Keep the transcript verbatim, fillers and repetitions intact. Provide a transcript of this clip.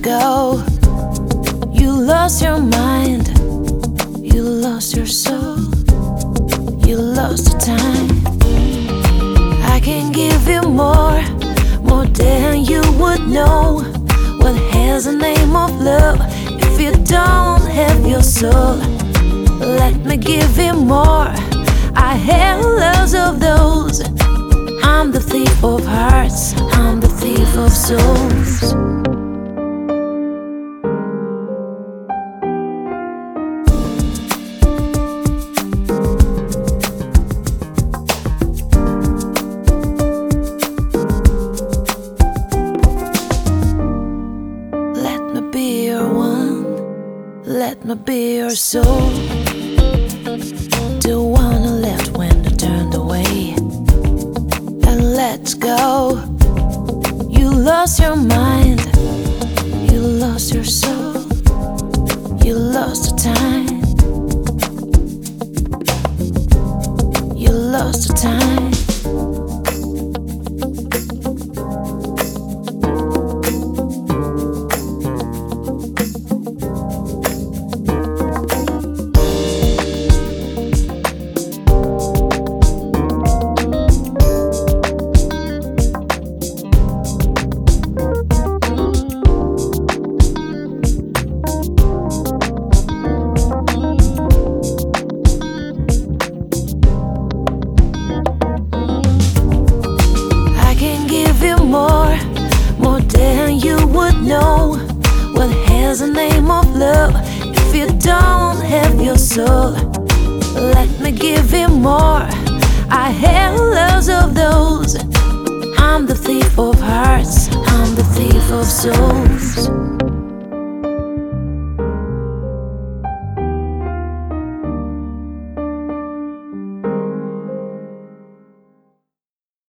go. You lost your mind, you lost your soul, you lost the time. I can give you more, more than you would know. What has the name of love if you don't have your soul? Let me give you more. I have lots of those. I'm the thief of hearts, I'm the thief of souls. Let me be your one, let me be your soul. The one who left when they turned away. And let's go. You lost your mind, you lost your soul, you lost the time, you lost the time. More, more than you would know. What has the name of love if you don't have your soul? Let me give you more. I have lots of those. I'm the thief of hearts, I'm the thief of souls.